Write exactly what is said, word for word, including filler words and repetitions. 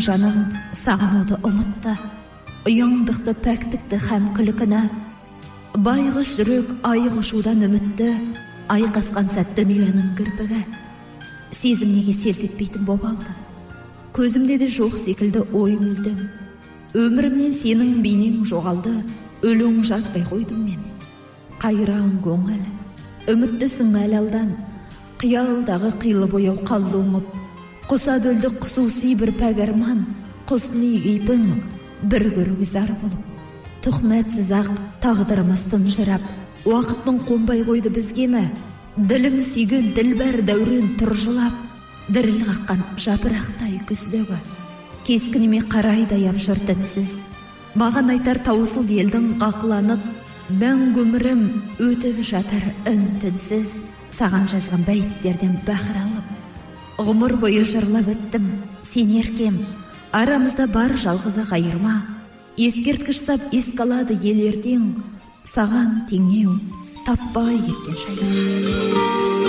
жаным сағынуды ұмытты, ұяңдықты, пәктікті һәм күлкіні. Байғыш жүрек айғышудан үмітті, айқасқан сәт дүниенің кірпігі. Сезім неге селт етпейтін боп алды, көзімде де жоқ секілді ой мүлдім. Өмірімнен сенің бейнең жоғалды, өлең жазбай қойдым мен. Қайран көңіл, үміттісің әлі алдан, қиялдағы қилы бояу қалды оңып. Құса дөлді құсуси бір пәгәрман, құсни кейпің бір көруге зар болып. Тұхмәтсіз ақ тағдырымыз тұнжырап, уақыттың қонбай қойды бізге ме? Ділім сүйген ділбәр дәурен тұржылап, діріл қаққан жапырақтай күздегі. Кескініме қарайды аяп жұртынсыз, маған айтар таусыл елдің қақыланып, мәңгі өмірім өтіп жатыр үн-түнсіз, саған жазған бәйіттерден бақыр алып. Ғұмыр бойы жырлап өттім, сен еркем, арамызда бар жалғыза қайырма. Ескерткіш сап ескалады ел ертең, саған теңеу таппай кеткен шайдан.